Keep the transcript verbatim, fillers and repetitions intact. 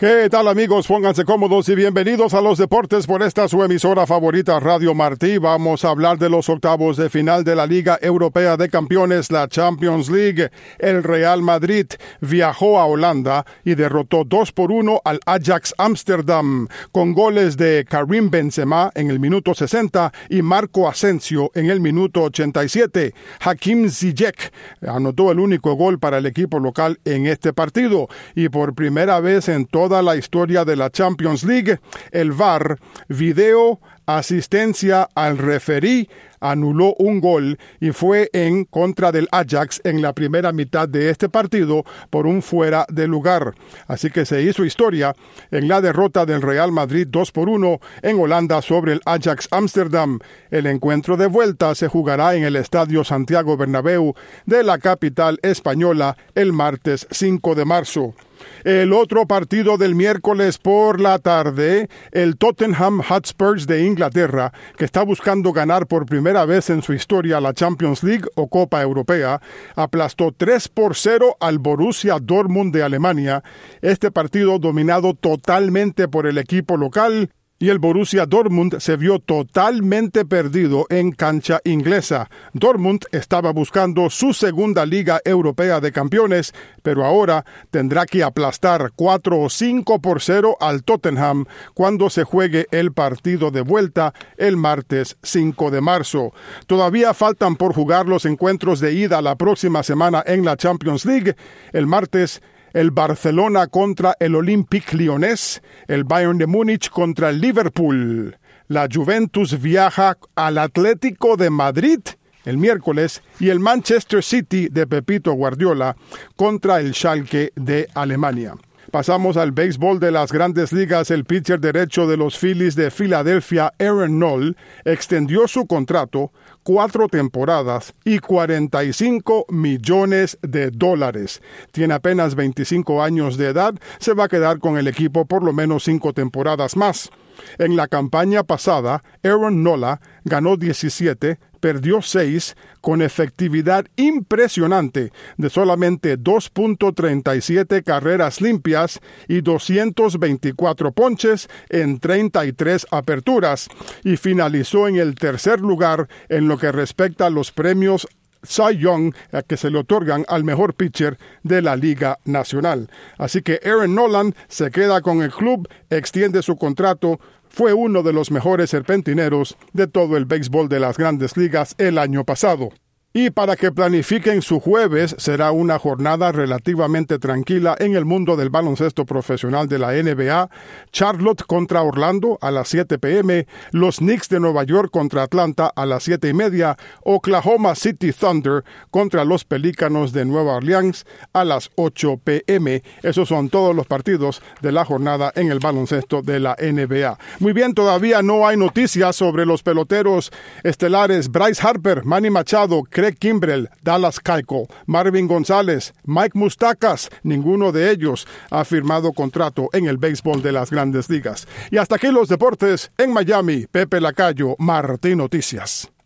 ¿Qué tal, amigos? Pónganse cómodos y bienvenidos a los deportes por esta su emisora favorita, Radio Martí. Vamos a hablar de los octavos de final de la Liga Europea de Campeones, la Champions League. El Real Madrid viajó a Holanda y derrotó dos por uno al Ajax Amsterdam, con goles de Karim Benzema en el minuto sesenta y Marco Asensio en el minuto ochenta y siete. Hakim Ziyech anotó el único gol para el equipo local en este partido, y por primera vez en toda la historia de la Champions League, el V A R, video asistencia al referí, anuló un gol y fue en contra del Ajax en la primera mitad de este partido por un fuera de lugar. Así que se hizo historia en la derrota del Real Madrid dos por uno en Holanda sobre el Ajax Amsterdam. El encuentro de vuelta se jugará en el Estadio Santiago Bernabéu de la capital española el martes cinco de marzo. El otro partido del miércoles por la tarde, el Tottenham Hotspur de Inglaterra, que está buscando ganar por primera vez en su historia la Champions League o Copa Europea, aplastó tres por cero al Borussia Dortmund de Alemania. Este partido dominado totalmente por el equipo local, y el Borussia Dortmund se vio totalmente perdido en cancha inglesa. Dortmund estaba buscando su segunda Liga Europea de Campeones, pero ahora tendrá que aplastar cuatro o cinco por cero al Tottenham cuando se juegue el partido de vuelta el martes cinco de marzo. Todavía faltan por jugar los encuentros de ida la próxima semana en la Champions League. El martes, el Barcelona contra el Olympique Lyonnés, el Bayern de Múnich contra el Liverpool. La Juventus viaja al Atlético de Madrid el miércoles y el Manchester City de Pepito Guardiola contra el Schalke de Alemania. Pasamos al béisbol de las Grandes Ligas. El pitcher derecho de los Phillies de Filadelfia, Aaron Nola, extendió su contrato cuatro temporadas y cuarenta y cinco millones de dólares. Tiene apenas veinticinco años de edad, se va a quedar con el equipo por lo menos cinco temporadas más. En la campaña pasada, Aaron Nola ganó diecisiete, perdió seis, con efectividad impresionante de solamente dos punto treinta y siete carreras limpias y doscientos veinticuatro ponches en treinta y tres aperturas, y finalizó en el tercer lugar en lo que respecta a los premios Cy Young que se le otorgan al mejor pitcher de la Liga Nacional. Así que Aaron Nola se queda con el club, extiende su contrato. Fue uno de los mejores serpentineros de todo el béisbol de las Grandes Ligas el año pasado. Y para que planifiquen su jueves, será una jornada relativamente tranquila en el mundo del baloncesto profesional de la N B A. Charlotte contra Orlando a las siete p m, los Knicks de Nueva York contra Atlanta a las siete y media, Oklahoma City Thunder contra los Pelícanos de Nueva Orleans a las ocho p m. Esos son todos los partidos de la jornada en el baloncesto de la N B A. Muy bien, todavía no hay noticias sobre los peloteros estelares Bryce Harper, Manny Machado, Craig Kimbrell, Dallas Keuchel, Marvin González, Mike Moustakas. Ninguno de ellos ha firmado contrato en el béisbol de las Grandes Ligas. Y hasta aquí los deportes en Miami. Pepe Lacayo, Martí Noticias.